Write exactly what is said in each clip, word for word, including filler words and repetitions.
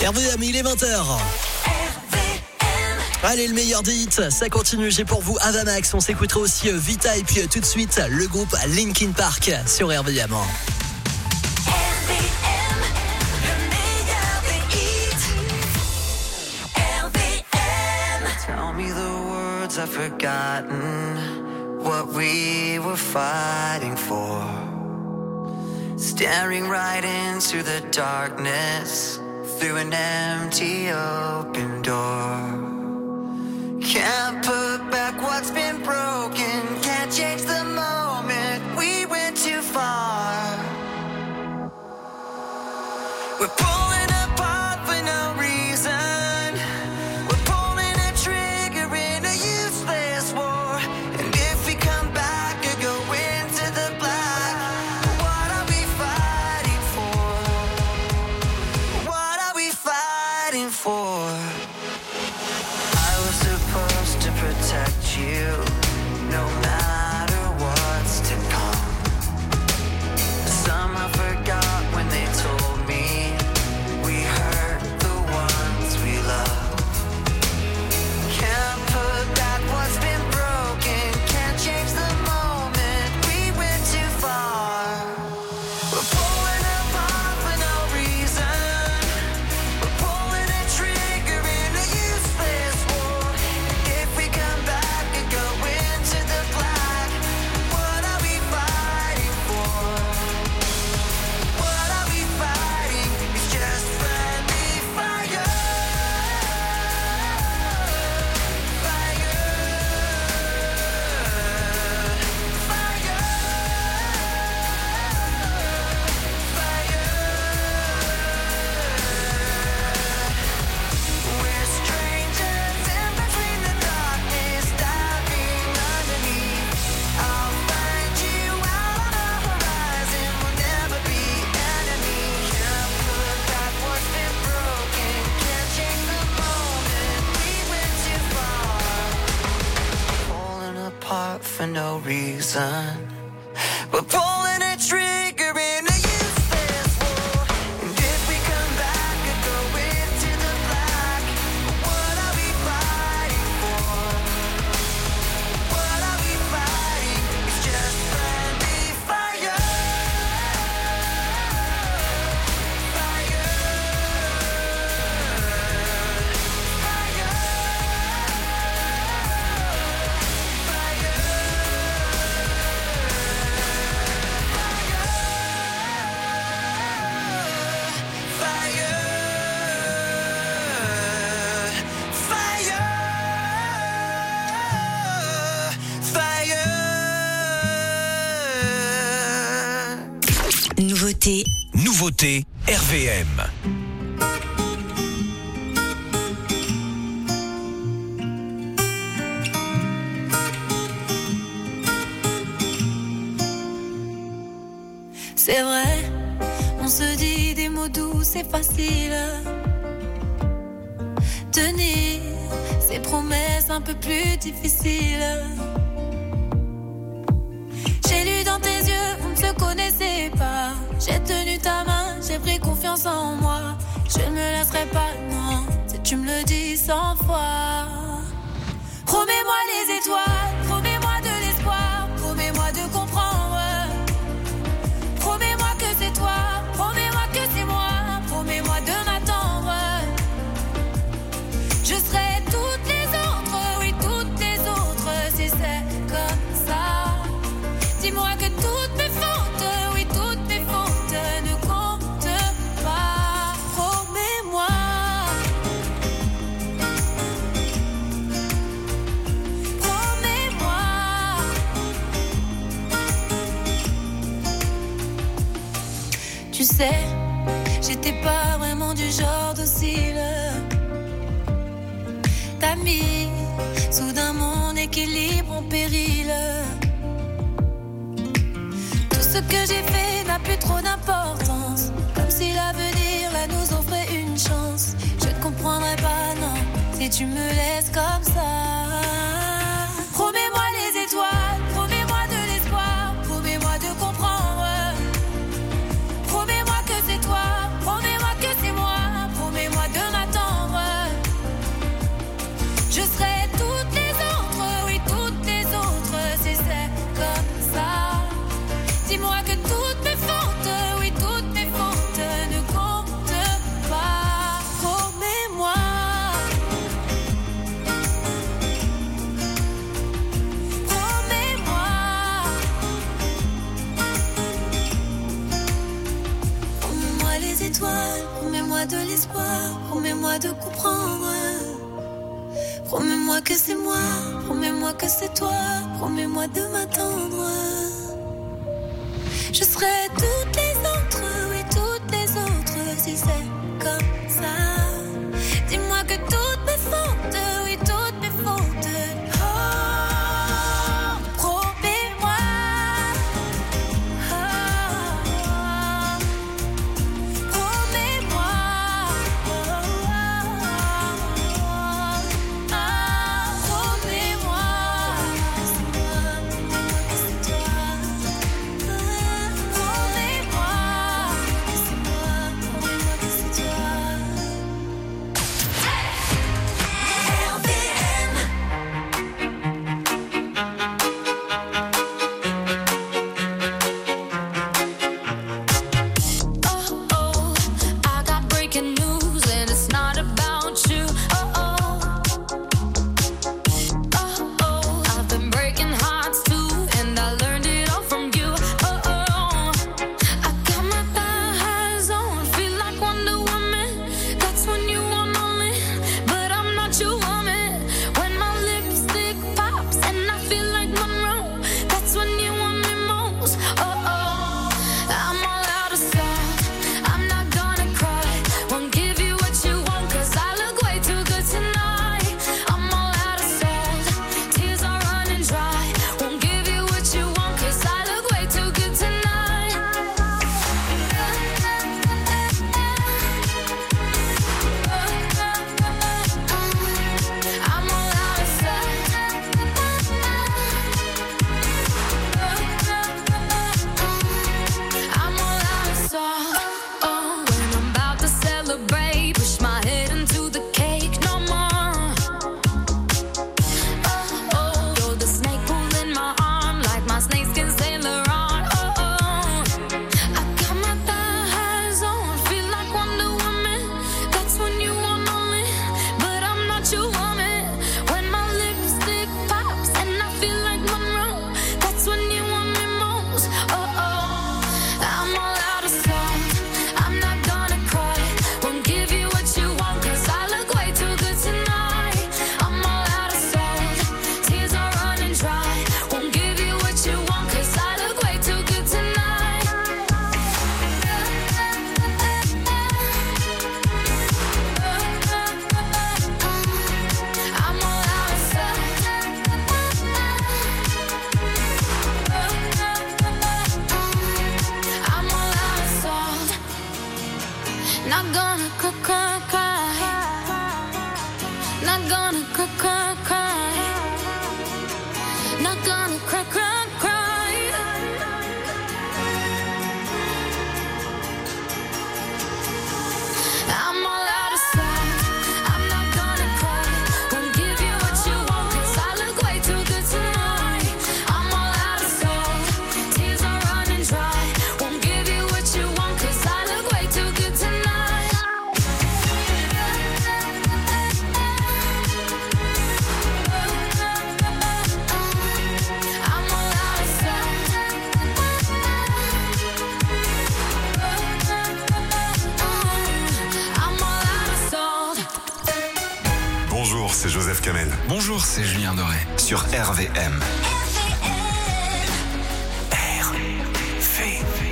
R V M, il est vingt heures. Allez, le meilleur des hits, ça continue. J'ai pour vous Avamax. On s'écoutera aussi Vita et puis tout de suite le groupe Linkin Park sur R V M. Tell me the words I've forgotten, what we were fighting for. Staring right into the darkness, through an empty open door. Can't put back what's been broken, can't change the moment, we went too far. We're pulling apart for no reason, we're pulling a trigger in a useless war. And if we come back or go into the black, what are we fighting for? What are we fighting for? I was supposed to protect you, no matter what's to come. Somehow forgot when they told me we hurt the ones we love. Can't put back what's been broken, can't change the moment, we went too far. We're pulling apart for no reason, we're pulling a trigger in a useless war. If we come back and go into the black, what are we fighting for? What are we fighting? It's just friendly fire. Fire. Fire. Fire. We're strangers in between the darkness, diving underneath. I'll find you out on the horizon, we'll never be enemies. Can't put back what's been broken, can't change the moment, we went too far. Falling apart for no reason, we're pulling a trigger in a useless war. And if we come back and go into the black, what are we fighting for? What are we fighting? It's just friendly fire. Fire. Nouveauté. Nouveauté R V M. C'est vrai, on se dit des mots doux, c'est facile. Tenir ces promesses un peu plus difficiles. J'ai lu dans tes yeux, on ne se connaissait pas. J'ai tenu ta main, j'ai pris confiance en moi. Je ne me laisserai pas, non, si tu me le dis cent fois. Promets-moi les étoiles, promets-moi de l'espoir, promets-moi de comprendre. Promets-moi que c'est toi, promets-moi que c'est moi, promets-moi de m'attendre. Je serai toutes les autres, oui toutes les autres, si c'est comme ça. Dis-moi que toutes mes fautes, oui toutes mes fautes ne comptent pas. Promets-moi. Promets-moi. Tu sais, j'étais pas vraiment du genre docile. T'as mis soudain mon équilibre en péril. Tout ce que j'ai fait n'a plus trop d'importance, comme si l'avenir là nous offrait une chance. Je ne comprendrai pas, non, si tu me laisses comme ça. Promets-moi les étoiles, promets-moi de l'espoir, promets-moi de comprendre. Promets-moi que c'est toi, promets-moi que c'est moi, promets-moi de les étoiles. Promets-moi de l'espoir, promets-moi de comprendre. Promets-moi que c'est moi, promets-moi que c'est toi, promets-moi de m'attendre. Je serai toutes les autres, oui toutes les autres, si c'est comme ça. Dis-moi que toutes mes fautes, oui toutes mes fautes. Oh, promets-moi. Oh, promets-moi. Oh, promets-moi. C'est moi, c'est toi. Promets-moi. C'est moi, promets-moi que c'est toi. Oh, oh, I got breaking news and it's not about you. Oh, oh, oh, oh, I've been breaking hearts too, and I learned it all from you. Oh, oh, I got my thighs on, feel like Wonder Woman. That's when you want me, but I'm not your woman. When my lipstick pops and I feel like Monroe, that's when you want me most. Oh, oh, I'm all out of salt. I'm not gonna cry. Won't give you what you want, cause I look way too good tonight. I'm all out of salt. Tears are running dry. Won't give you what you want, cause I look way too good tonight. I'm all out of salt. I'm all out of salt. Oh, when I'm about to celebrate, push my head into the cake no more. Oh, oh, you're the snake pulling my arm like my snakeskin sailor on. Oh, oh, I got my thighs on, feel like Wonder Woman. That's when you want me, but I'm not your woman. When my lipstick pops and I feel like Monroe, that's when you want me most. Oh, oh, I'm all out of salt. I'm not gonna cry. Won't give you what you want, cause I look way too good tonight. I'm all out of salt. Tears are running dry. Won't give you what you want, cause I look way too good tonight. I'm all out of salt. I'm all out of salt. Not gonna cry, cry, cry. Not gonna cry, cry, cry. Not gonna cry, cry, cry. I'm all out of salt. I'm not gonna cry. Won't give you what you want, cause I look way too good tonight. I'm all out of salt. Tears are running dry. Won't give you what you want, cause I look way too good tonight. I'm all out of salt. I'm all out of salt. Bonjour, c'est Joseph Kamel. Bonjour, c'est Julien Doré. Sur R V M. R V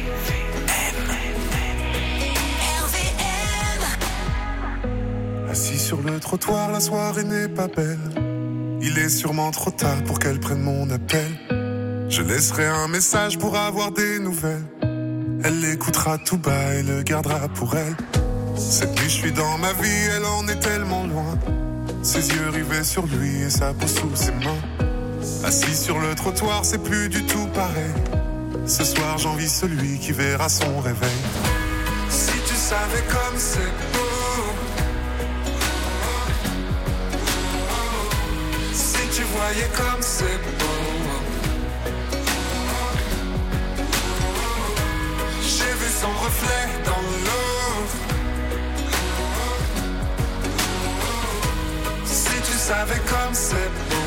M. Assis sur le trottoir, la soirée n'est pas belle. Il est sûrement trop tard pour qu'elle prenne mon appel. Je laisserai un message pour avoir des nouvelles. Elle l'écoutera tout bas et le gardera pour elle. Cette nuit je suis dans ma vie, elle en est tellement loin. Ses yeux rivés sur lui et sa peau sous ses mains. Assis sur le trottoir, c'est plus du tout pareil. Ce soir j'envie celui qui verra son réveil. Si tu savais comme c'est beau. Si tu voyais comme c'est beau. J'ai vu son reflet dans l'eau. Si tu savais comme c'est beau.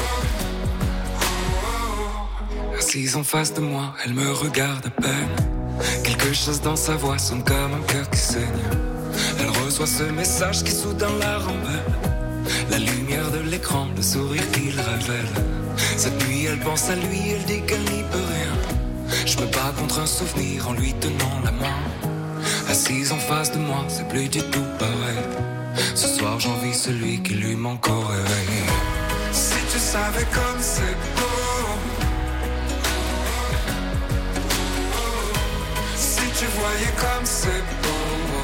Assise en face de moi, elle me regarde à peine. Quelque chose dans sa voix sonne comme un cœur qui saigne. Elle reçoit ce message qui soudain la rembelle. La lumière de l'écran, le sourire qu'il révèle. Cette nuit elle pense à lui, elle dit qu'elle n'y peut rien. Je me bats contre un souvenir en lui tenant la main. Assise en face de moi, c'est plus du tout pareil. Ce soir j'envie celui qui lui manque au réveil. Si tu savais comme c'est beau, si tu voyais comme c'est beau.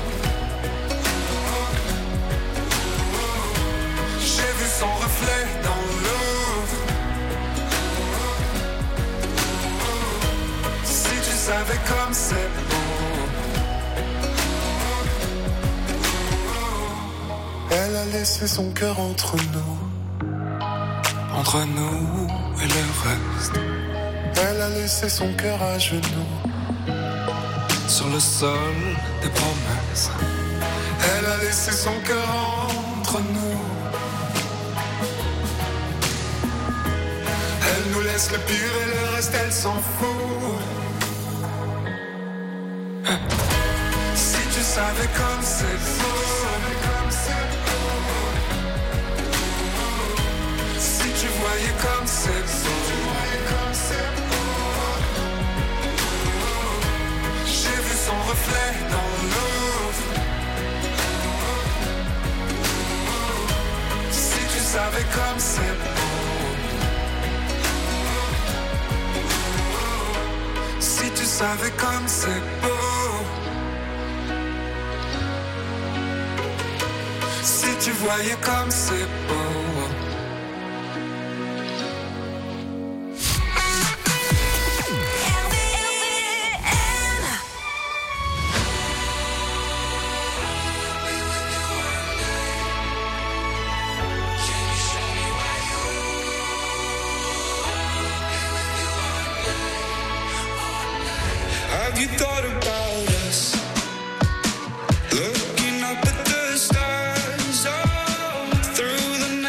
J'ai vu son reflet dans l'eau. Si tu savais comme c'est beau. Elle a laissé son cœur entre nous. Entre nous et le reste. Elle a laissé son cœur à genoux. Sur le sol des promesses. Elle a laissé son cœur entre nous. Elle nous laisse le pire et le reste elle s'en fout. Si tu savais comme c'est beau. Si tu voyais comme c'est beau. J'ai vu son reflet dans l'eau. Si tu savais comme c'est beau. Si tu savais comme c'est beau. Si tu voyais comme c'est beau. Have you thought about us? Looking up at the stars, oh, through the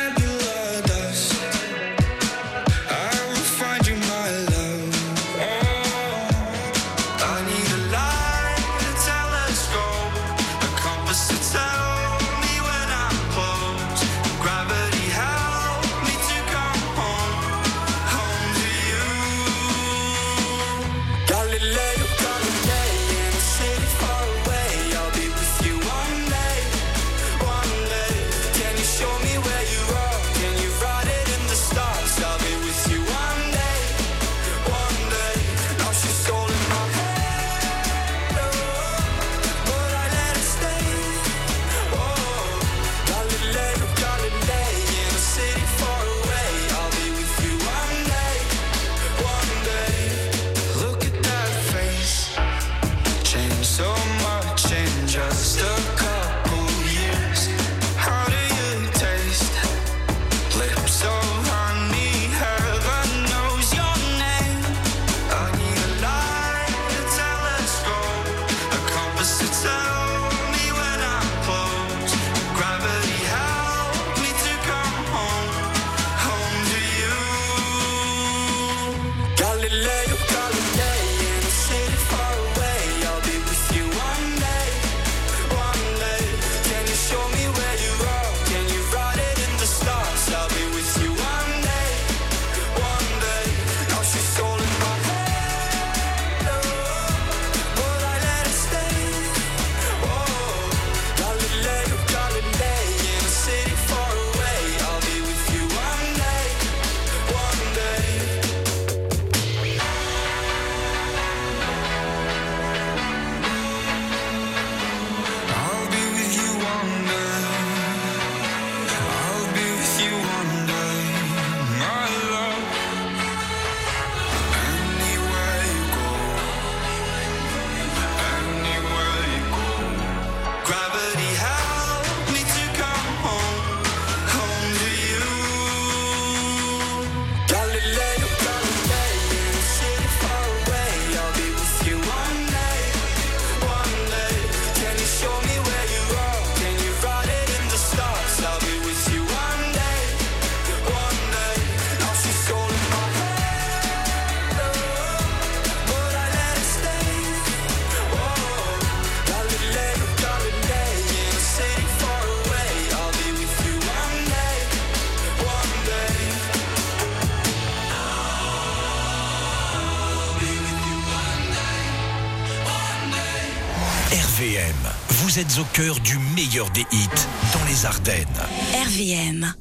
R V M, vous êtes au cœur du meilleur des hits dans les Ardennes. R V M.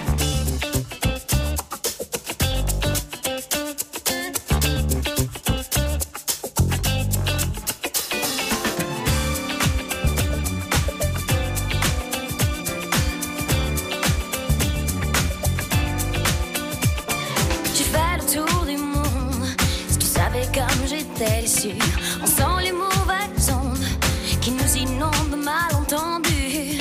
J'ai fait le tour du monde. Si tu savais comme j'étais déçue, on sent les mauvaises ondes qui nous inondent de malentendus.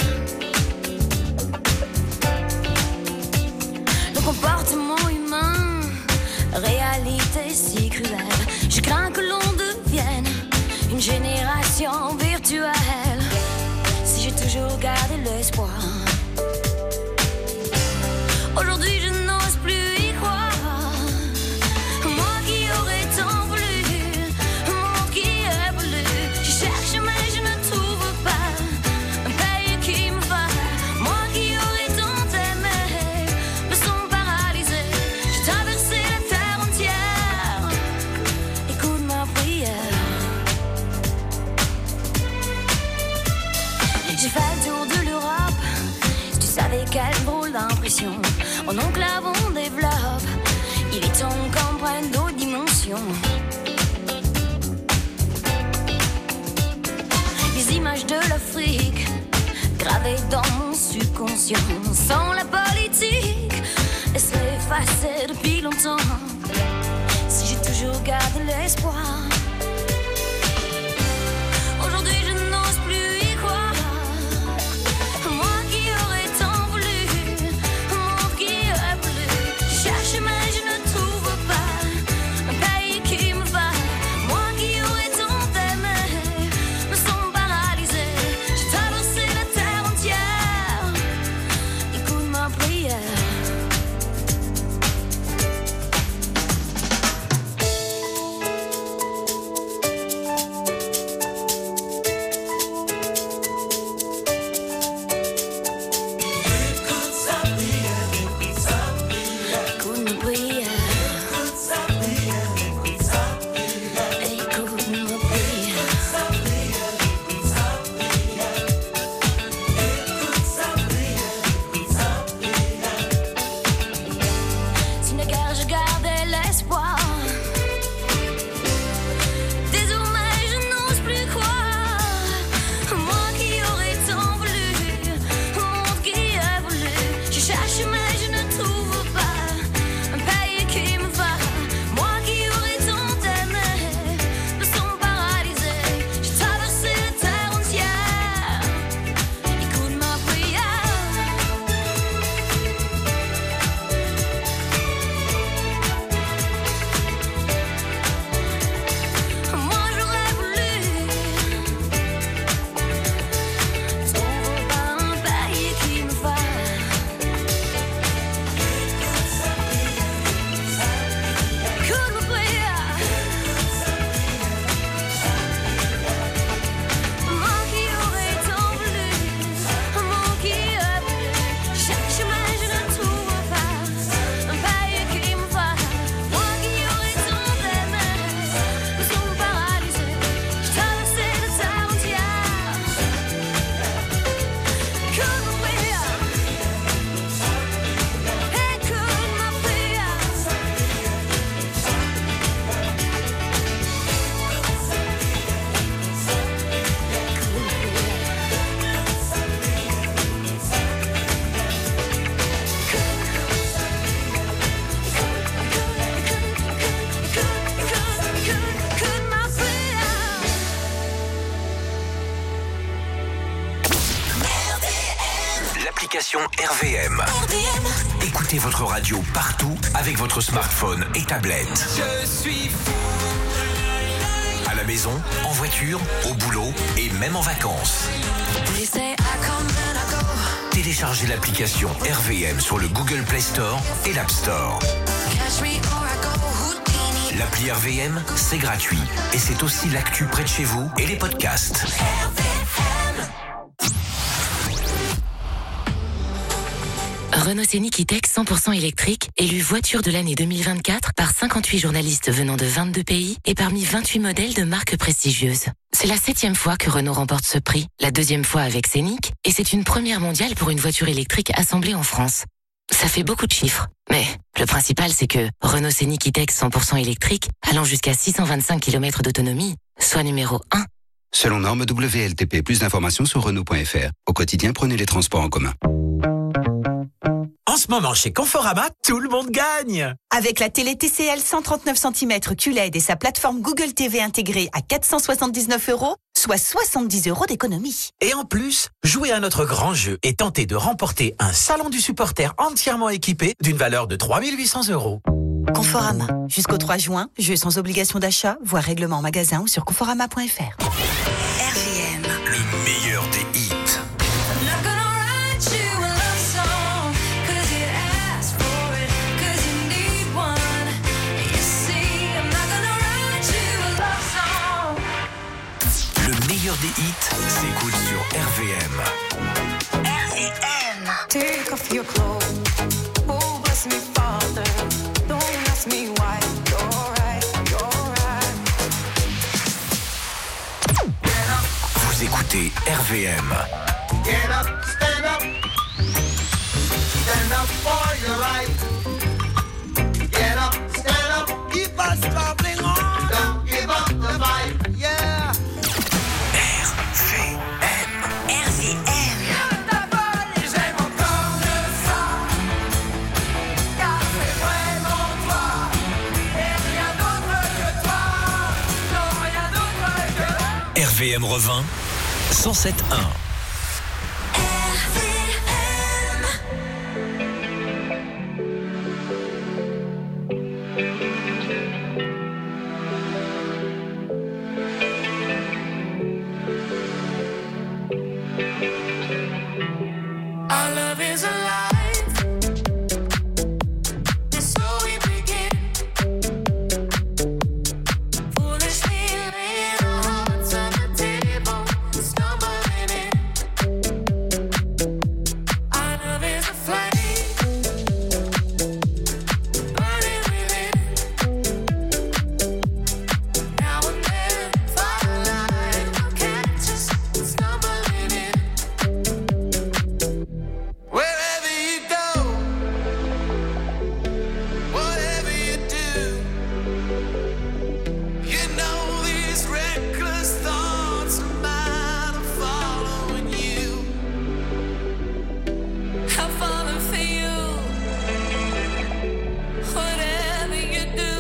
Le comportement humain, réalité si cruelle. Je crains que l'on devienne une génération virtuelle. Si j'ai toujours gardé l'espoir, aujourd'hui je n'ose plus y croire. Moi qui aurais tant voulu, un monde qui évolue. Je cherche mais je ne trouve pas un pays qui me va. Moi qui aurais tant aimé, me sens paralysée. J'ai traversé la terre entière, écoute ma prière. J'ai fait le tour de l'Europe. Si tu savais quelle drôle d'impression en enclave on développe, il est temps qu'on prenne d'autres dimensions. Les images de l'Afrique gravées dans mon subconscient, sans la politique, elles seraient effacées depuis longtemps. Si j'ai toujours gardé l'espoir, aujourd'hui je n'ose plus y croire. Moi qui aurais tant voulu, un monde qui évolue. Je cherche mais je ne trouve pas un pays qui me va. Moi qui aurais tant aimé, me sens paralysée. J'ai traversé la terre entière, écoute ma prière. Écoute ma prière. Écoute ma prière. Si naguère je gardais l'espoir, désormais je n'ose plus croire. Moi qui aurais tant voulu, un monde qui évolue. Je cherche mais je ne trouve pas un pays qui me va. Moi qui aurais tant aimé, me sens paralysée. J'ai traversé la terre entière, écoute ma prière. Moi j'aurais voulu trouver un pays qui me va. Écoute ma prière. Moi qui aurais tant voulu, un monde qui évolue. Je cherche mais je ne trouve pas un pays qui me va. Moi qui aurais tant aimé, me sens paralysée. J'ai traversé la terre entière, écoute ma prière. Écoute ma prière. Écoute ma prière. L'application R V M. Écoutez votre radio partout avec votre smartphone et tablette. Je suis fou. À la maison, en voiture, au boulot et même en vacances. They say I come and I go. Téléchargez l'application R V M sur le Google Play Store et l'App Store. Catch me or I go Houdini. L'appli R V M, c'est gratuit. Et c'est aussi l'actu près de chez vous et les podcasts. Renault Scénic E-Tech cent pour cent électrique, élu voiture de l'année deux mille vingt-quatre par cinquante-huit journalistes venant de vingt-deux pays et parmi vingt-huit modèles de marques prestigieuses. C'est la septième fois que Renault remporte ce prix, la deuxième fois avec Scénic, et c'est une première mondiale pour une voiture électrique assemblée en France. Ça fait beaucoup de chiffres, mais le principal c'est que Renault Scénic E-Tech cent pour cent électrique, allant jusqu'à six cent vingt-cinq kilomètres d'autonomie, soit numéro un. Selon norme W L T P, plus d'informations sur Renault point F R. Au quotidien, prenez les transports en commun. En ce moment, chez Conforama, tout le monde gagne. Avec la télé T C L cent trente-neuf centimètres Q L E D et sa plateforme Google T V intégrée à quatre cent soixante-dix-neuf euros, soit soixante-dix euros d'économie. Et en plus, jouez à notre grand jeu et tentez de remporter un salon du supporter entièrement équipé d'une valeur de trois mille huit cents euros. Conforama. Jusqu'au trois juin, jeu sans obligation d'achat, voire règlement en magasin ou sur conforama point F R. R V M. Le meilleur des hits. Le meilleur des hits s'écoute sur R V M. R V M. Take off your clothes. Oh, bless me, Father. Don't ask me why. You're right, you're right. Vous écoutez R V M. Get up, stand up. Stand up for your right. Get up, stand up. Keep us traveling on. Don't give up the fight. Yeah. R V M. R V M. J'aime encore le sang. Car c'est vraiment toi. Et rien d'autre que toi. Non, rien d'autre que R V M revint cent sept point un. Our love is alive, and so we begin. Foolishly laying our hearts on the table, stumbling in. Our love is a flame, burning within. Now and then, firelight will catch us stumbling in. Wherever you go, whatever you do, you know these reckless thoughts of mine are following you. I've fallen for you, whatever you do.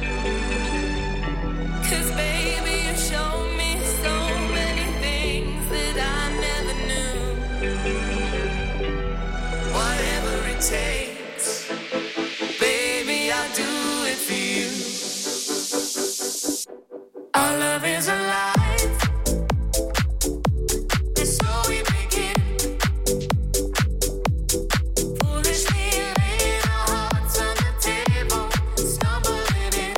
'Cause baby, you show me so many things that I never knew. Whatever it takes, baby, I'll do it for you. Our love is alive, and so we begin. Foolishly laying our hearts on the table, stumbling in.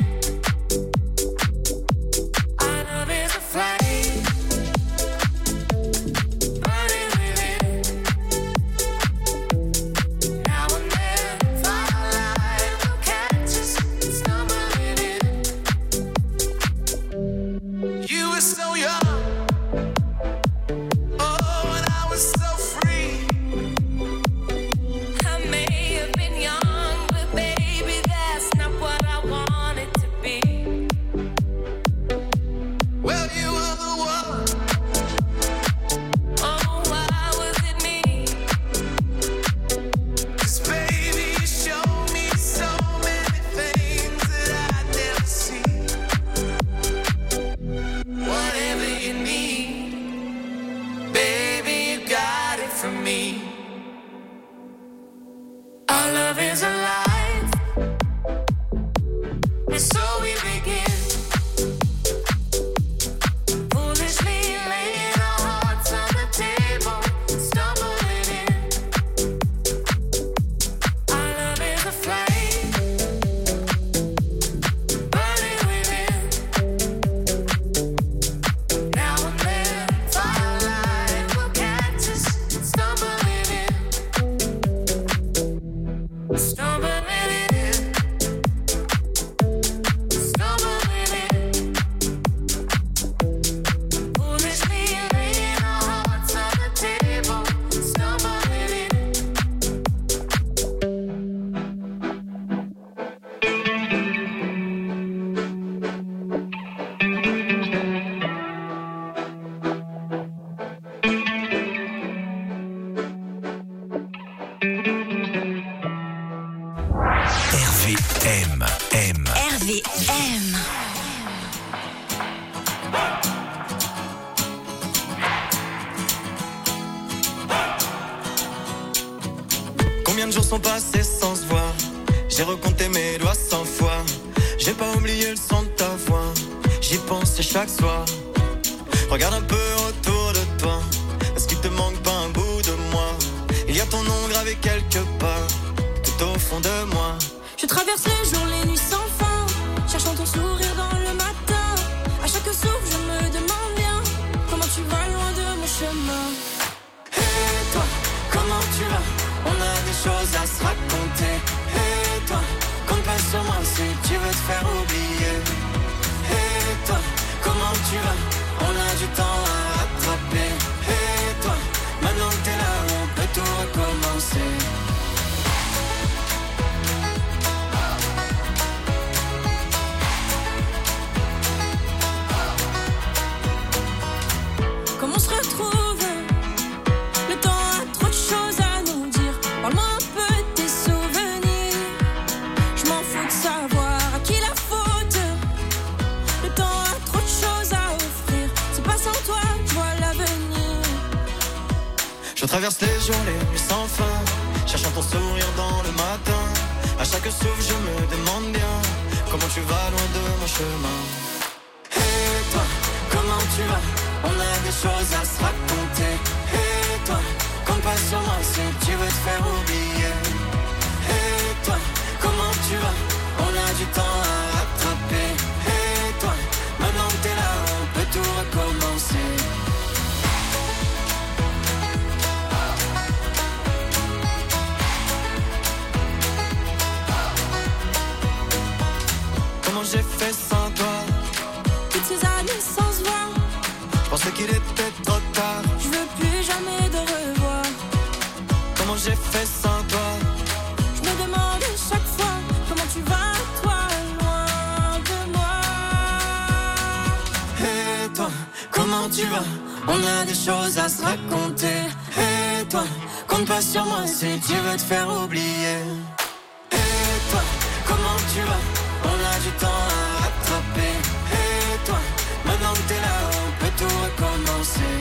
Our love is a flame, burning within. Now and then, firelight will catch us stumbling in. You were so young, oh, and I was so free. I may have been young, but baby, that's not what I wanted to be. Well, you were the one. Oh, why was it me? 'Cause baby, you showed me so many things that I'd never seen. Whatever you need, baby, you got it from me. Our love is alive, and so we begin. Foolishly laying our hearts on the table, stumbling in. Our love is a flame, burning within. Now and then, firelight will catch us stumbling Combien de jours sont passés sans se voir? J'ai recompté mes doigts cent fois. J'ai pas oublié le son de ta voix. J'y pense chaque soir. Regarde un peu autour de toi. Est-ce qu'il te manque pas un bout de moi? Il y a ton nom gravé quelque part, tout au fond de moi. Je traverse les jours, les nuits sans fin, cherchant ton sourire dans le matin. À chaque souffle, je me demande bien comment tu vas loin de mon chemin. Et toi, comment tu vas? On a des choses à se raconter. Et toi, compte pas sur moi si tu veux te faire oublier. Et toi, comment tu vas? On a du temps à rattraper. Et toi, maintenant que t'es là, on peut tout recommencer. Comment on se retrouve? Le temps a trop de choses à nous dire. Parle-moi un peu de tes souvenirs. Je m'en fous de savoir à qui la faute. Le temps a trop de choses à offrir. C'est pas sans toi que je vois l'avenir. Je traverse les jours, les nuits sans fin, cherchant ton sourire dans le matin. À chaque souffle, je me demande bien comment tu vas loin de mon chemin. Et toi, comment tu vas? On a des choses à se raconter. Et toi, compte pas sur moi si tu veux te faire oublier. Et toi, comment tu vas? On a du temps à rattraper. Et toi, maintenant que t'es là, on peut tout recommencer. Comment j'ai fait sans toi? Toutes ces années sans se voir. Je pensais qu'il était trop tard. Je veux plus jamais de revoir. Comment j'ai fait sans toi? Je me demande chaque fois comment tu vas, toi, loin de moi. Et toi, comment tu vas? On a des choses à se raconter. Et toi, compte pas sur moi si tu veux te faire oublier. Et toi, comment tu vas? On a du temps à rattraper. Et toi, maintenant que t'es là, on peut tout recommencer.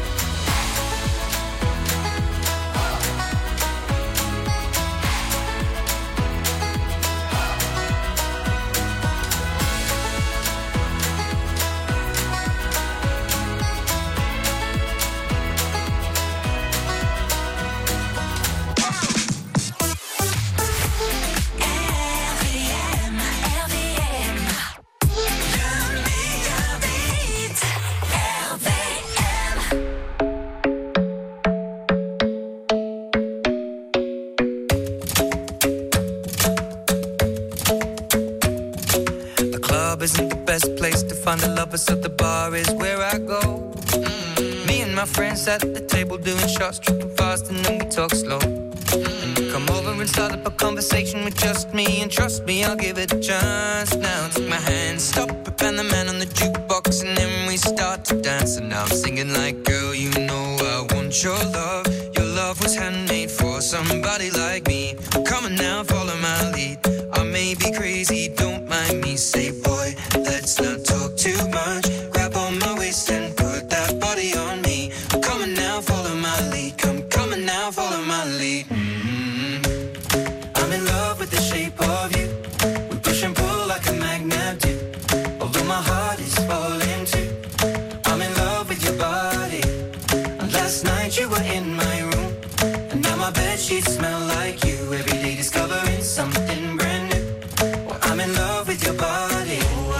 Isn't the best place to find the lovers, so the bar is where I go. Mm-hmm. Me and my friends at the table doing shots, tripping fast, and then we talk slow. Mm-hmm. And you come over and start up a conversation with just me, and trust me, I'll give it a chance. Now take my hand, stop it, and the man on the jukebox, and then we start to dance. And now I'm singing like, girl, you know I want your love. Your love was handmade for somebody like me. Come on now, follow my lead. I may be crazy, don't mind me. Say, boy, let's not talk too much. Grab on my waist and put that body on me. Come on now, follow my lead. Come, come on now, follow my lead. Mm-hmm. I'm in love with the shape of you. We push and pull like a magnet do. Although my heart is falling too. I'm in love with your body. And last night you were in my room. And now my bedsheets smell like you. Every day discovering something brand new. Well, I'm in love with your body.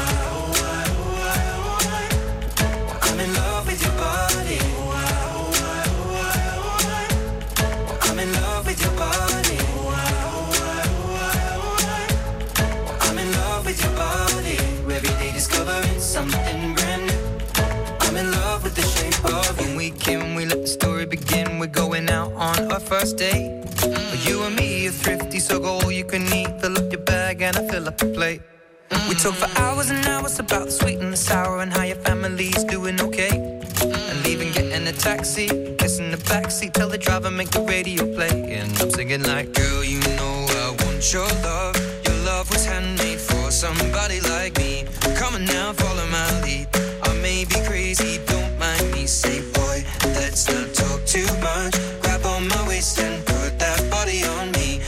I'm in love with your body. I'm in love with your body. I'm in love with your body. Every day discovering something brand new. I'm in love with the shape of you. When we came, we let the story begin. We're going out on our first date. Mm. You and me are thrifty, so go all you can eat. Fill up your bag and I fill up the plate. Mm. We talk for hours and hours about the sweet and the sour and how your family's doing okay. Mm. And leaving, getting a taxi, kissing the backseat, tell the driver make the radio play. And I'm singing like, girl, you know I want your love. Your love was handmade for somebody like me. Come on now, follow my lead. I may be crazy, don't mind me. Say, boy, let's not talk too much. Grab on my waist and put that body on me.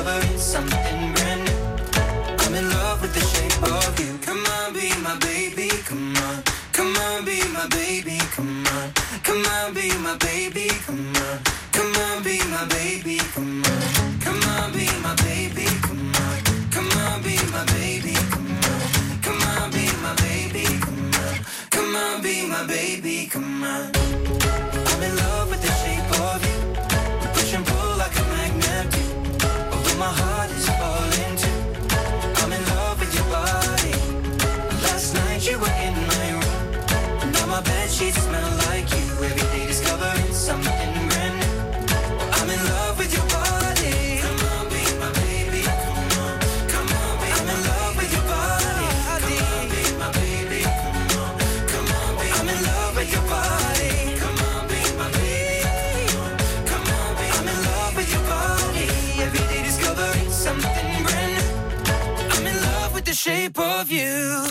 discovering something brand new. I'm in love with the shape of you. Come on, be my baby, come on. Come on, be my baby, come on. Come on, be my baby, come on. Come on, be my baby, come on. Come on, be my baby, come on. Come on, be my baby, come on. Come on, be my baby, come on. Come on, be my baby, come on. I'm in love with the shape of you. We push and pull like a magnet do. Although my heart is falling too. I'm in love with your body. Last night you were in my room. Now my bedsheets smell like you. Every day discovering something brand new. I'm in love with your body. Come on, be my baby. Come on, come on, be I'm in love with your body. Come on, be my baby. Come on, come on, be I'm in love with your body. Come on, be my baby. Come on, come on, be I'm in love with your body. Every day discovering something brand new. I'm in love with the shape of you.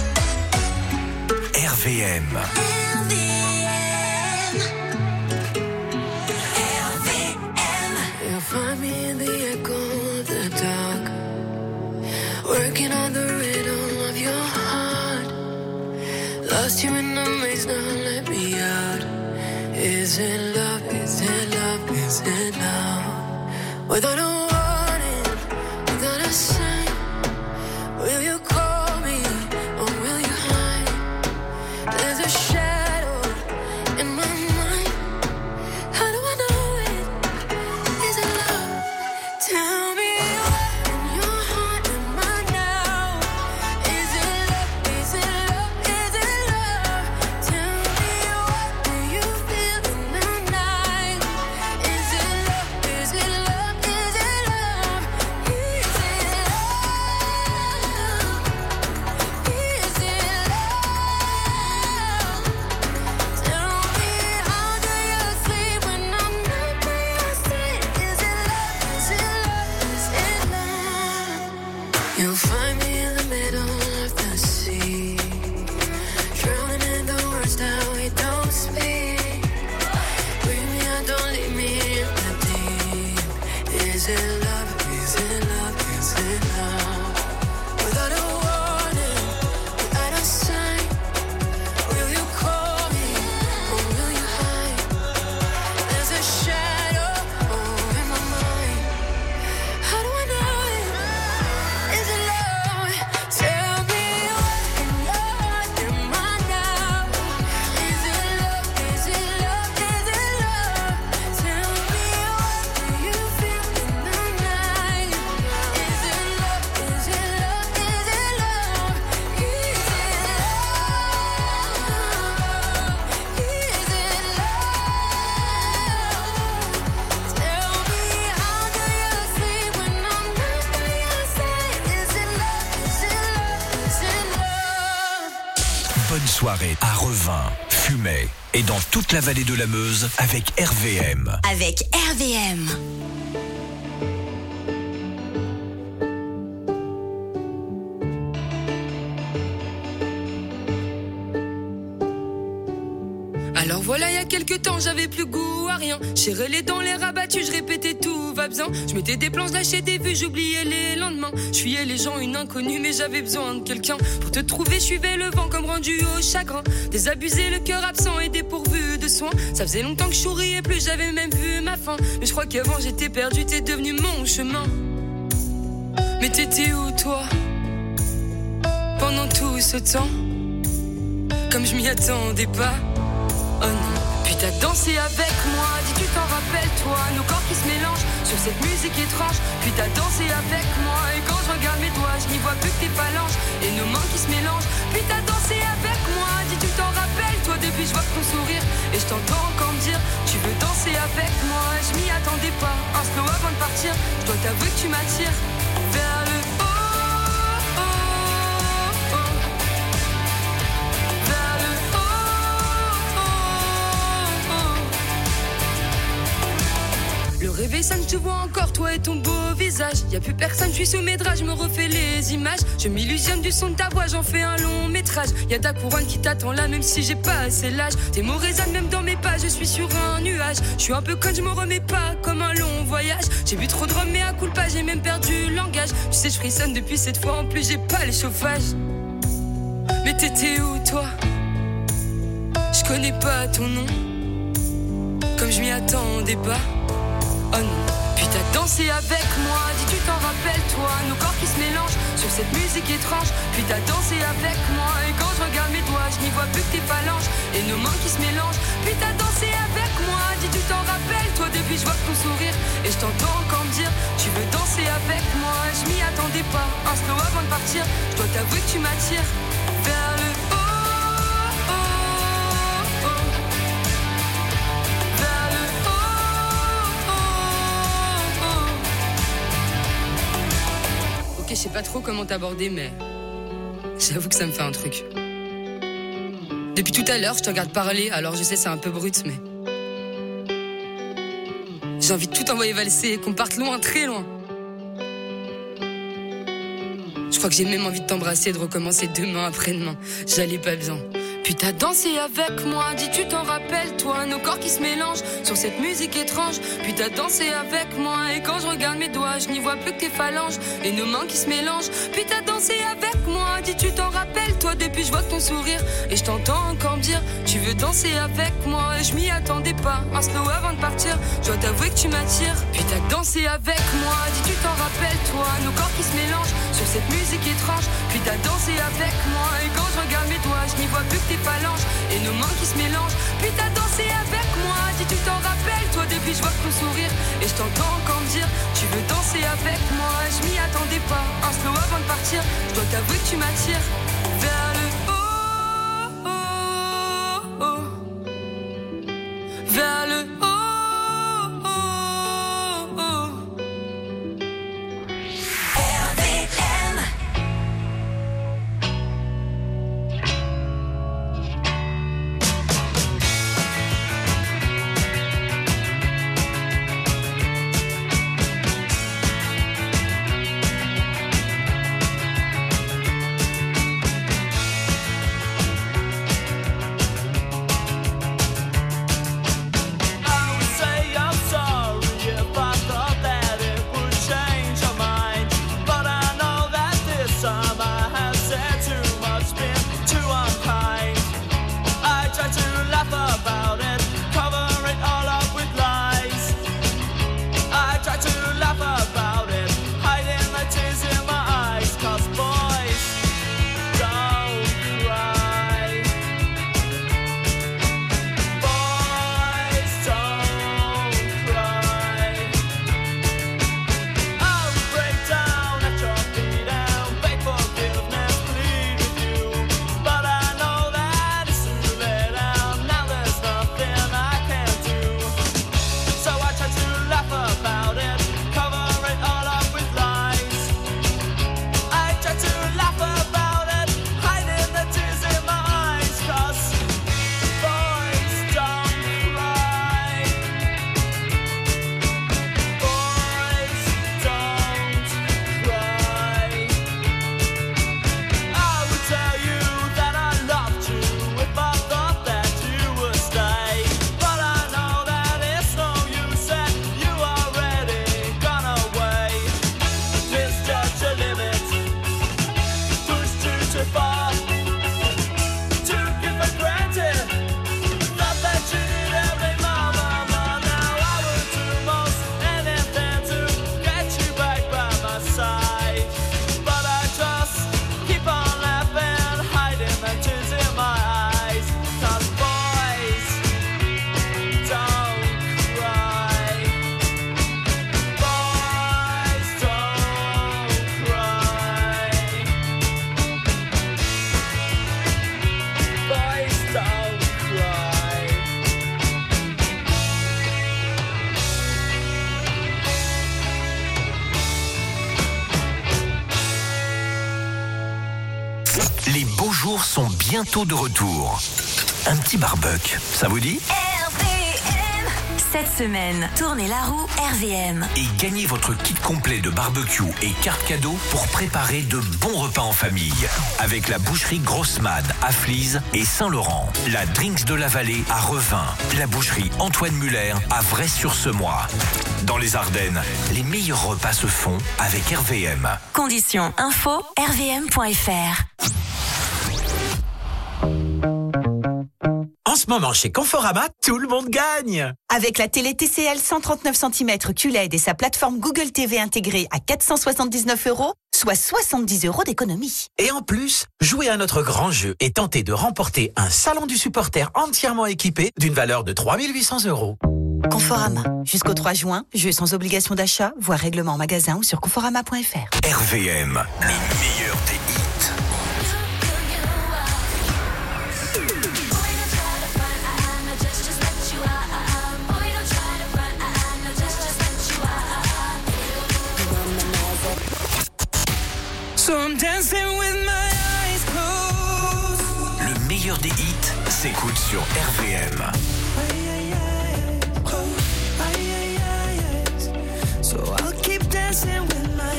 R V M. You'll find me in the echo of the dark, working on the rhythm of your heart. Lost you in the maze, now let me out. Is it love? Is it love? Is it love? Without a warning, without a sign, will you call me or will you hide? There's a shadow in my mind. How do I know it? Is it love? Tell me what in your heart am I now? Is it love? Is it love? Is it love? Tell me what do you feel in the night? Is it love? Is it love? Is it love? Is it love? Is it love? Tell me how do you sleep when I'm not by your side? Is it love? Is it love? Is it love? You'll find me in the middle of the sea, drowning in the words that we don't speak. Bring me out, don't leave me in the deep. Is it love? Is it love? Is it love? Without a warning, without a sign, will you call me or will you hide? There's a shadow oh, in my mind. How do I know it? Is it love? Tell me what in your heart am I now? Is it love? Is it love? Is it love? Tell me what do you feel in the night? Is it love? Is it love? Is it love? Is it love? Is it love? Tell me how do you sleep when I'm not by your side? Is it love? Is it love? Is it love? Bonne soirée à Revin, Fumay et dans toute la vallée de la Meuse avec R V M. Avec R V M. Alors voilà, il y a quelques temps, j'avais plus goût à rien. Serré les dents, les rabattus, je répétais tout va bien. Je mettais des plans, je lâchais des vues, j'oubliais les lendemains. Je fuyais les gens, une inconnue, mais j'avais besoin de quelqu'un. Pour te trouver, je suivais le vent comme rendu au chagrin. Désabusé, le cœur absent et dépourvu de soins. Ça faisait longtemps que je souriais plus, j'avais même vu ma fin. Mais je crois qu'avant j'étais perdu, t'es devenu mon chemin. Mais t'étais où toi? Pendant tout ce temps, comme je m'y attendais pas. Oh non. Puis t'as dansé avec moi, dis tu t'en rappelles toi, nos corps qui se mélangent sur cette musique étrange. Puis t'as dansé avec moi, et quand je regarde mes doigts, je n'y vois plus que tes phalanges et nos mains qui se mélangent. Puis t'as dansé avec moi, dis tu t'en rappelles toi, depuis je vois ton sourire et je t'entends encore me dire tu veux danser avec moi. Je m'y attendais pas, un slow avant de partir, je dois t'avouer que tu m'attires vers le haut. Le réveil FaceTime, je te vois encore, toi et ton beau visage. Y a plus personne, je suis sous mes draps, je me refais les images. Je m'illusionne du son de ta voix, j'en fais un long métrage. Y a ta couronne qui t'attend là, même si j'ai pas assez l'âge. Tes mots résonnent même dans mes pas, je suis sur un nuage. Je suis un peu conne, je me remets pas comme un long voyage. J'ai bu trop de rhum, mais à coup pas, j'ai même perdu le langage. Tu sais, je frissonne depuis cette fois, en plus j'ai pas le chauffage. Mais t'étais où toi? Je connais pas ton nom, comme je m'y attendais pas. Oh non. Puis t'as dansé avec moi, dis tu t'en rappelles toi. Nos corps qui se mélangent sur cette musique étrange. Puis t'as dansé avec moi, et quand je regarde mes doigts, je n'y vois plus que tes phalanges et nos mains qui se mélangent. Puis t'as dansé avec moi, dis tu t'en rappelles toi. Depuis je vois ton sourire et je t'entends encore me dire tu veux danser avec moi. Je m'y attendais pas, un slow avant de partir. Je dois t'avouer que tu m'attires vers le haut. Je sais pas trop comment t'aborder, mais j'avoue que ça me fait un truc. Depuis tout à l'heure, je te regarde parler, alors je sais c'est un peu brut, mais j'ai envie de tout envoyer valser et qu'on parte loin, très loin. Je crois que j'ai même envie de t'embrasser et de recommencer demain après-demain. J'allais pas bien. Puis t'as dansé avec moi, dis tu t'en rappelles toi. Nos corps qui se mélangent sur cette musique étrange. Puis t'as dansé avec moi, et quand je regarde mes doigts, je n'y vois plus que tes phalanges et nos mains qui se mélangent. Puis t'as dansé avec moi, dis tu t'en rappelles toi. Depuis je vois ton sourire et je t'entends encore me dire tu veux danser avec moi. Et je m'y attendais pas, un slow avant de partir. Je dois t'avouer que tu m'attires. Puis t'as dansé avec moi, dis tu t'en rappelles toi. Nos corps qui se mélangent sur cette musique étrange. Puis t'as dansé avec moi, et quand je regarde mes doigts, je n'y vois plus que tes phalanges et nos mains qui se mélangent. Puis t'as dansé avec moi, dis tu t'en rappelles toi. Depuis je vois ton sourire et je t'entends encore me dire tu veux danser avec moi. Je m'y attendais pas, un slow avant de partir. Je dois t'avouer que tu m'attires vers le haut, oh, oh. Vers le haut, oh, oh. R V M. Les beaux jours sont bientôt de retour. Un petit barbecue, ça vous dit ? R V M, Cette semaine, tournez la roue R V M. Et gagnez votre kit complet de barbecue et carte cadeau pour préparer de bons repas en famille. Avec la boucherie Grossman à Flize et Saint-Laurent. La Drinks de la Vallée à Revin. La boucherie Antoine Muller à Vresse-sur-Semois. Dans les Ardennes, les meilleurs repas se font avec R V M. Conditions info r v m point f r. En ce moment, chez Conforama, tout le monde gagne. Avec la télé T C L cent trente-neuf centimètres Q L E D et sa plateforme Google T V intégrée à quatre cent soixante-dix-neuf euros, soit soixante-dix euros d'économie. Et en plus, jouez à notre grand jeu et tentez de remporter un salon du supporter entièrement équipé d'une valeur de trois mille huit cents euros. Conforama. Jusqu'au trois juin, jeu sans obligation d'achat, voire règlement en magasin ou sur conforama point f r. R V M, le meilleur des hits. So I'm dancing with my eyes closed. Le meilleur des hits s'écoute sur R V M. So I'll keep dancing with my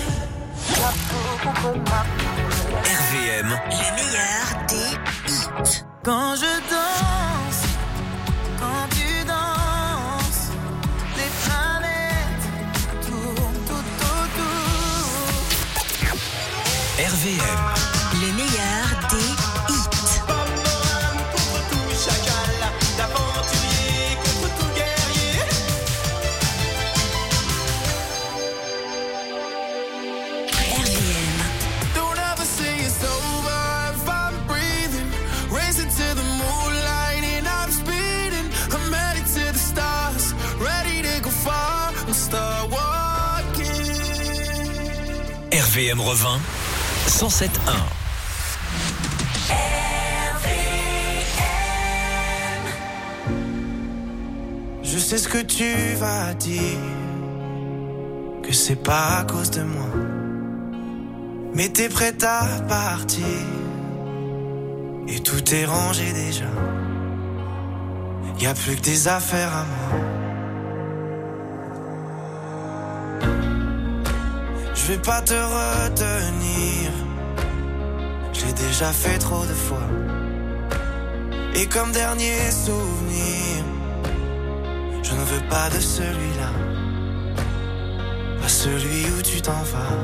R V M, Le meilleur des hits. Quand je danse, quand tu danses, les planètes tournent tout autour. R V M, Le meilleur des hits. D'aventurier contre tout guerrier. R V M. Don't ever say it's over if I'm breathing. Racing to the moonlight and I'm speeding. I'm headed to the stars, ready to go far and start walking. R V M Revin, cent sept virgule un. Je sais ce que tu vas dire, que c'est pas à cause de moi, mais t'es prête à partir, et tout est rangé déjà, y a plus que des affaires à moi. Je vais pas te retenir, je l'ai déjà fait trop de fois, et comme dernier souvenir, je ne veux pas de celui-là, pas celui où tu t'en vas.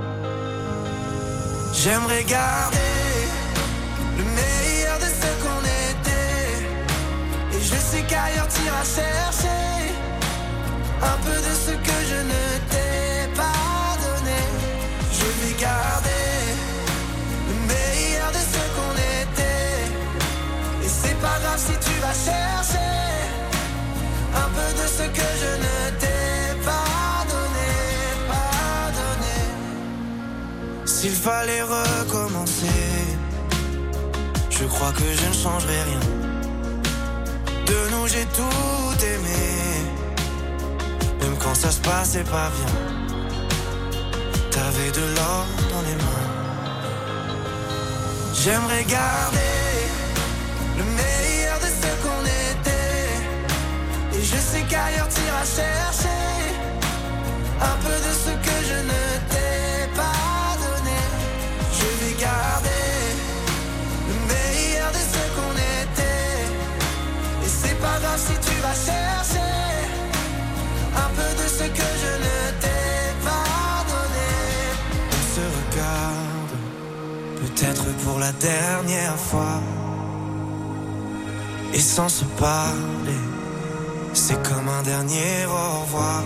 J'aimerais garder le meilleur de ce qu'on était, et je sais qu'ailleurs t'iras chercher un peu de ce que je ne t'ai pas donné. Je vais garder le meilleur de ce qu'on était, et c'est pas grave si tu vas chercher un peu de ce que je ne t'ai pas donné, pas donné. S'il fallait recommencer, je crois que je ne changerai rien. De nous j'ai tout aimé, même quand ça se passait pas bien. T'avais de l'or dans les mains. J'aimerais garder le meilleur de ce qu'on était, et je sais qu'ailleurs t'iras chercher un peu de ce que je ne t'ai pas donné. Je vais garder le meilleur de ce qu'on était, et c'est pas grave si tu vas chercher un peu de ce que je ne t'ai pas donné. On se regarde, peut-être pour la dernière fois, et sans se parler, c'est comme un dernier au revoir.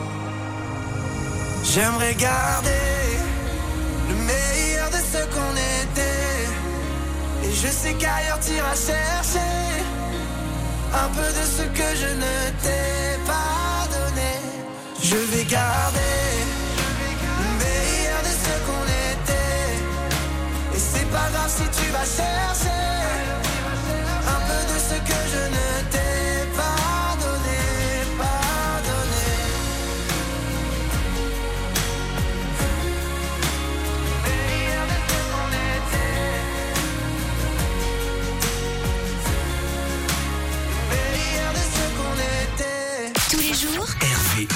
J'aimerais garder le meilleur de ce qu'on était, et je sais qu'ailleurs t'iras chercher un peu de ce que je ne t'ai pas donné. Je vais garder le meilleur de ce qu'on était, et c'est pas grave si tu vas chercher un peu de ce que je ne t'ai pas donné, pas donné. Meilleur de ce qu'on était, meilleur de ce qu'on était. Tous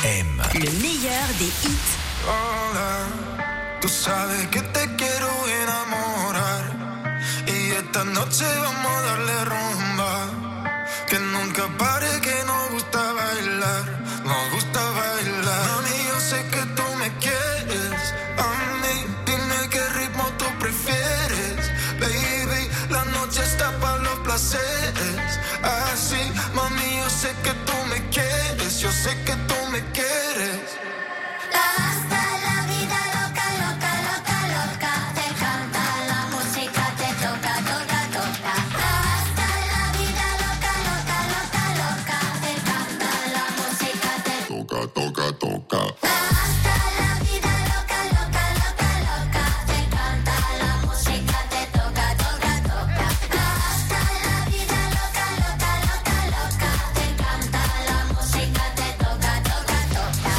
M. Le meilleur des hits. Hola, tú sabes que te quiero enamorar y esta noche vamos a darle rumba, que nunca pare, que nos gusta bailar, nos gusta bailar. Mami, yo sé que tú me quieres, a mí dime qué ritmo tú prefieres, baby, la noche está para los placeres, así, mami, yo sé que tú me quieres, yo sé que tú me quieres. Hasta la vida loca, loca, loca, loca. Te canta la música, te toca, toca, toca. Hasta la vida loca, loca, loca, loca. Te canta la música, te toca, toca, toca. Hasta la vida loca, loca, loca, loca. Te canta la música, te toca, toca, toca. Hasta la vida loca, loca, loca, loca. Te canta la música, te toca, toca, toca.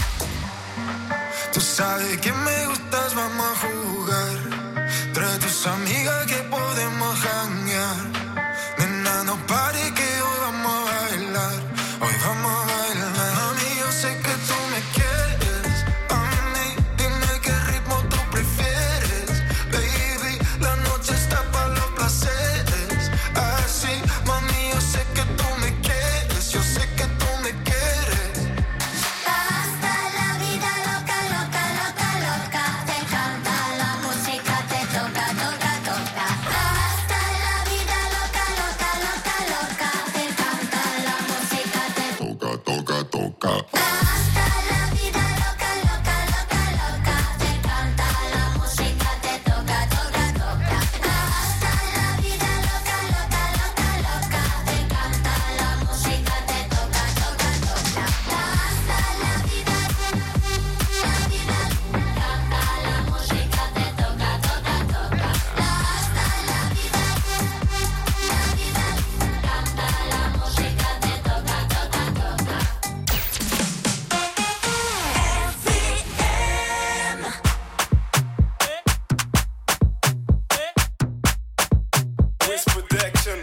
Tú sabes que me gustas, vamos a jugar. Trae tus amigas que podemos janguear. Nena, no pare que hoy vamos a bailar. Hoy vamos a bailar. Mami, yo sé que tú me quieres. A mí, dime qué ritmo tú prefieres. Baby, la noche está para los placeres. Así, mami, yo sé que tú me quieres. Yo sé que tú me quieres. Hasta la vida loca, loca, loca, loca. Te canta la música, te toca, toca, toca. Hasta la vida loca, loca, loca, loca. Te canta la música, te toca, toca, toca. Hasta la vida loca, loca, loca, loca. Te canta la música, te toca, toca, toca. Hasta la vida loca, loca, loca, loca. Te canta la música, te toca, toca, toca. Hasta la vida, la vida, canta la música, te toca, toca, toca. Hasta la vida, la vida, canta la música, te toca, toca, toca. Wiz Protection.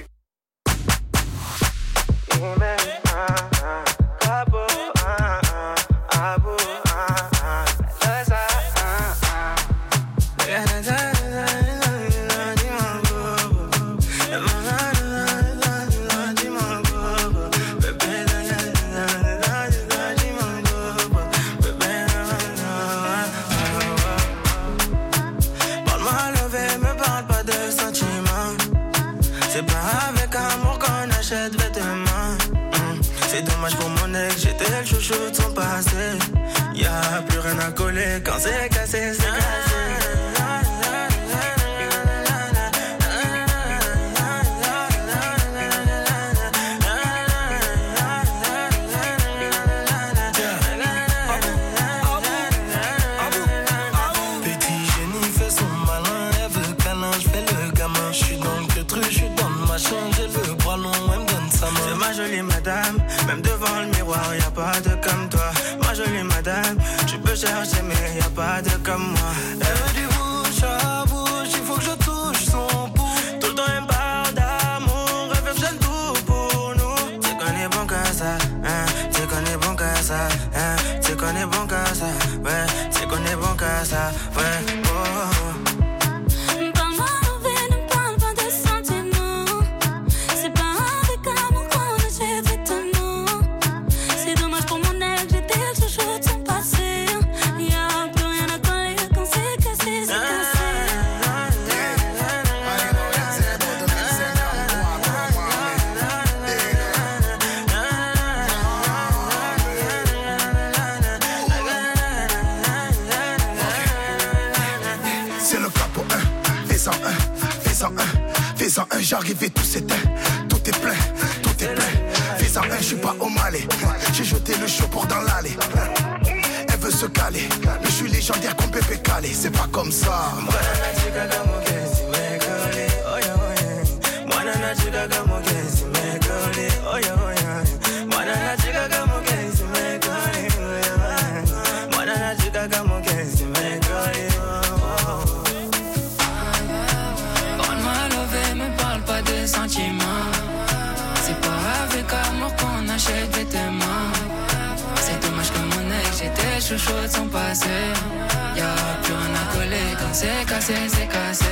Parle-moi levé, me parle pas de sentiments. C'est pas avec amour qu'on achète vêtements. Mm. C'est dommage pour mon ex, j'étais le chouchou de son passé. Y'a plus rien à coller, quand c'est cassé, c'est cassé. Petit génie fait son malin, elle veut câlin, je fais le gamin. Je suis dans le truc, je suis dans le machin, j'ai le bras long, elle me donne sa main. C'est ma jolie madame, même devant le miroir, y a pas de comme toi. Ma jolie madame, tu peux chercher mais y a pas de comme moi. Elle veut du bouche à bouche, il faut que je touche son pouls. Tout le temps elle me parle d'amour, elle veut que j'aime tout pour nous. Tu sais qu'on est bon qu'à ça, hein, tu sais qu'on est bon qu'à ça, hein, tu sais qu'on est bon qu'à ça, ouais, tu sais qu'on est bon qu'à ça, ouais, oh, oh. Parle-moi envers, ne parle pas de sentiments. C'est pas avec amour qu'on achète vêtements. C'est dommage pour mon ex, j'étais le chouchou de son passé. Y'a plus rien à coller, quand c'est cassé, c'est cassé. C'est le capo un, fais-en un, fais-en un, fais-en un, j'arrive et tout s'éteint. Tout est plein, tout est plein. Fais-en un, je suis pas au Malais. J'ai jeté le chaud pour dans l'allée. Elle veut se caler, mais je suis légendaire comme Pépé Calé. C'est pas comme ça. Parle-moi levé, me parle pas de sentiments. C'est pas avec amour qu'on achète vêtements. C'est dommage que mon ex, chouchou sont passés. Y'a plus rien à coller quand c'est cassé, c'est cassé.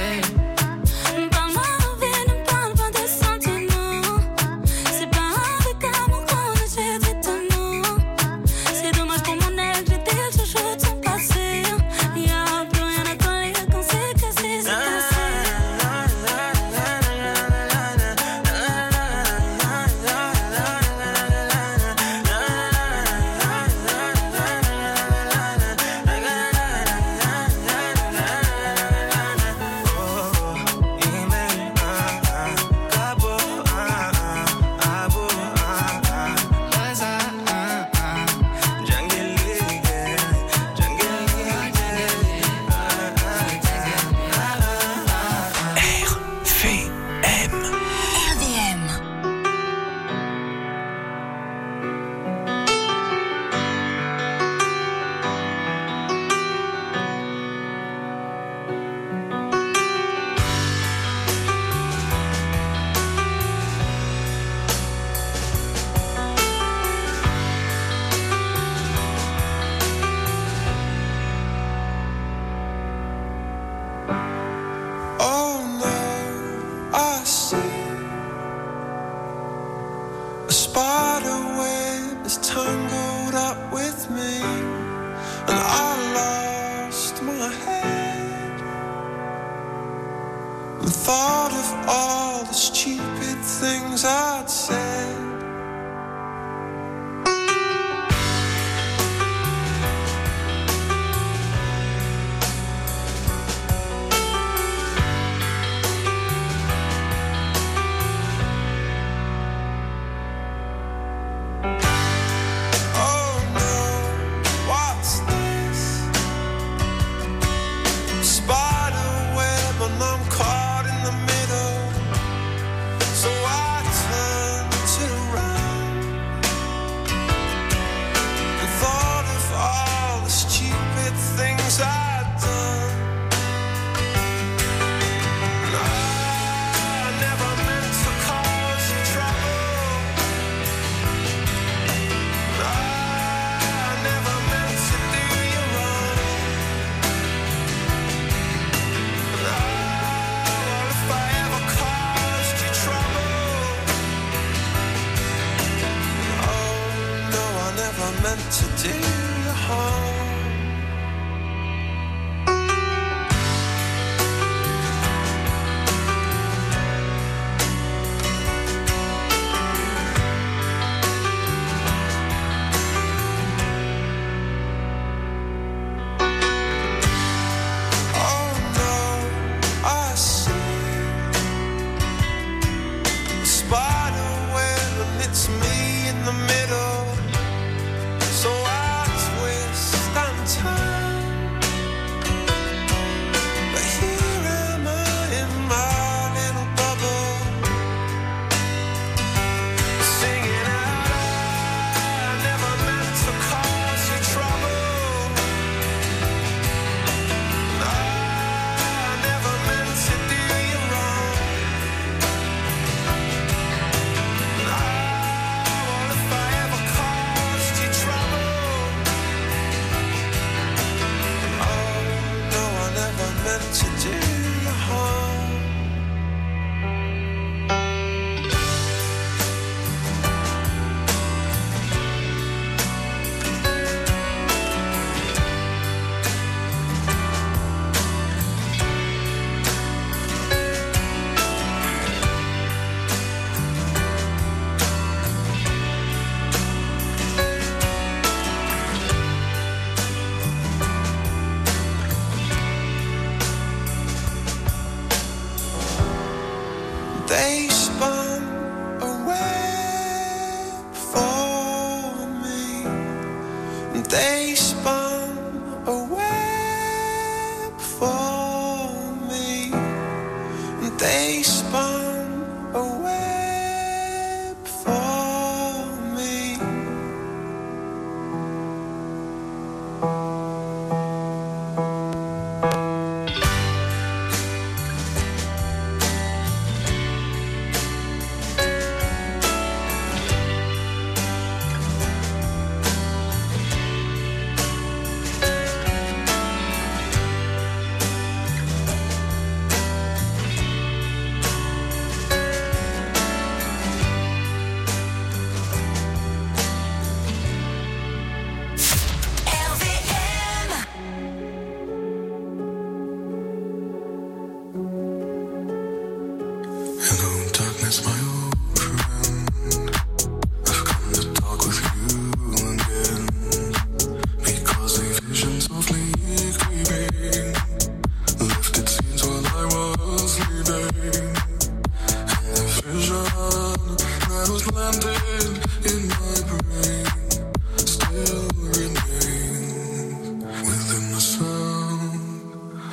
Parle-moi de vie, ne parle pas de sentiments. C'est pas avec amour qu'on achète étonnant. C'est dommage pour mon ex, j'étais le chouchou de son passé. Y'a plus rien à coller quand c'est cassé, c'est cassé. Spider web and it's me in the middle. So I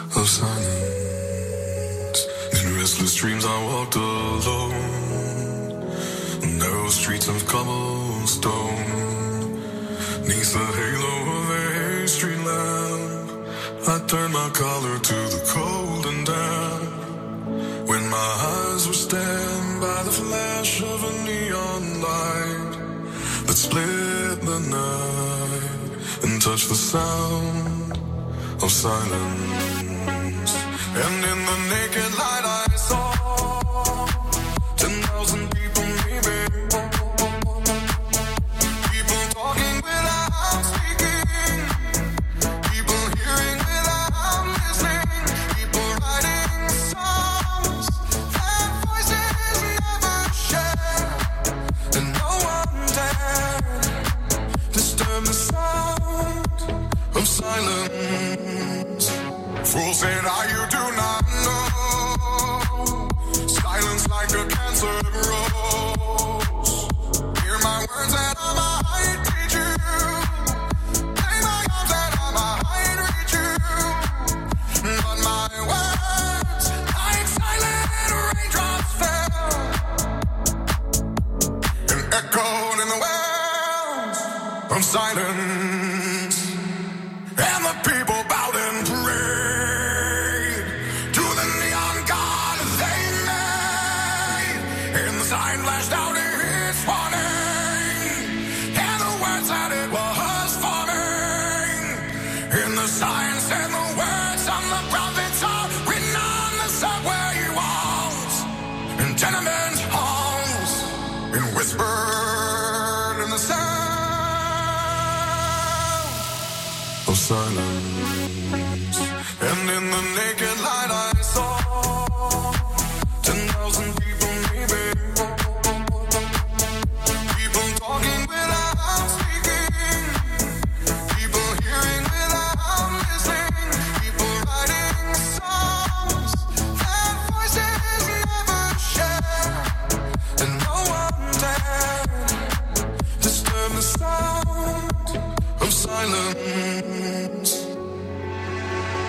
of silence. In restless dreams I walked alone, narrow streets of cobblestone. Neath the halo of a street lamp, I turned my collar to the cold and damp. When my eyes were stabbed by the flash of a neon light that split the night and touched the sound of silence. And in the naked light I saw ten thousand people maybe, people talking without speaking, people hearing without listening, people writing songs that voices never share, and no one dared disturb the sound of silence. Fool said, "Ah, you do not know. Silence like a cancer grows. Hear my words and I might teach you. Play my arms and I might reach you. But my words, like silent raindrops fell and echoed in the wells of silence. And the people bowed and prayed to the neon god they made. And the sign flashed out its warning, and the words that it was forming. And the sign said the words on the prophets are written on the subway walls and tenement halls, and whispered in the sound of silence. And in the naked